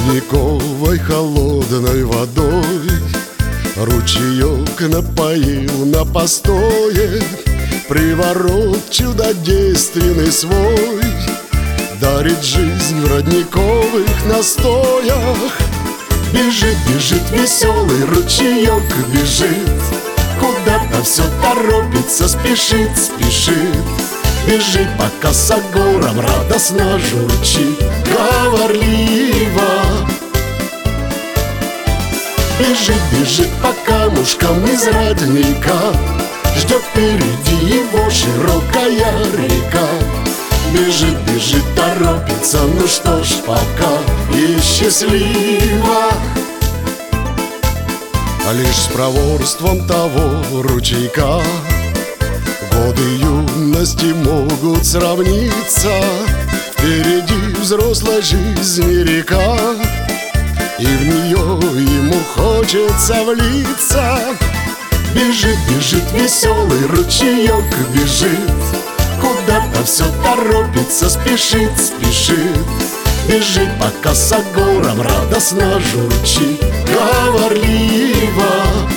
родниковой холодной водой ручеек напоил на постое, приворот чудодейственный свой дарит жизнь в родниковых настоях. Бежит, бежит веселый ручеек, бежит, куда-то все торопится, спешит, спешит. Бежит по косогорам, радостно журчит, говорливо. Бежит, бежит по камушкам из родника, ждет впереди его широкая река. Бежит, бежит, торопится, ну что ж, пока и счастливо. А лишь с проворством того ручейка годы юности могут сравниться. Впереди взрослой жизни река, и в нее ему хочется влиться. Бежит, бежит веселый ручеек, бежит, куда-то все торопится, спешит, спешит. Бежит по косогорам, радостно журчит, говорливо.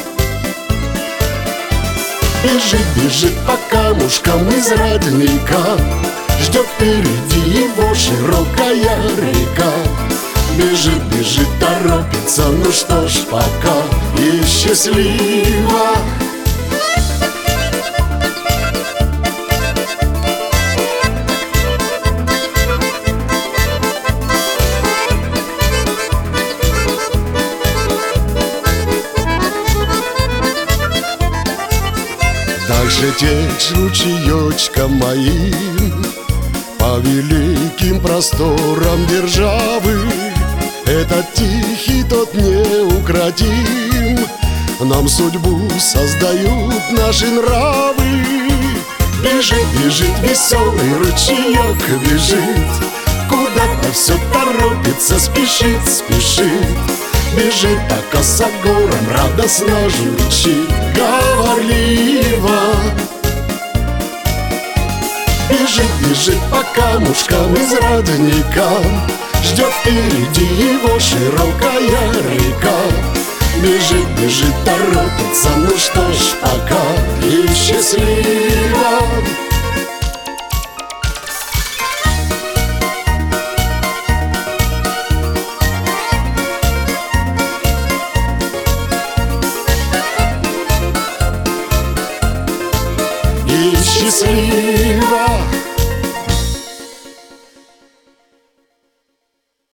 Бежит, бежит по камушкам из родника, ждет впереди его широкая река. Бежит, бежит, торопится, ну что ж, пока и счастливо. Дальше течь ручеечком моим по великим просторам державы. Этот тихий, тот неукротим, нам судьбу создают наши нравы. Бежит, бежит веселый ручеек, бежит, куда-то все торопится, спешит, спешит. Бежит по косогорам, радостно журчит, говорливо. Бежит, бежит по камушкам из родника, ждет впереди его широкая река. Бежит, бежит, торопится, ну что ж, пока и счастливо. И счастливо.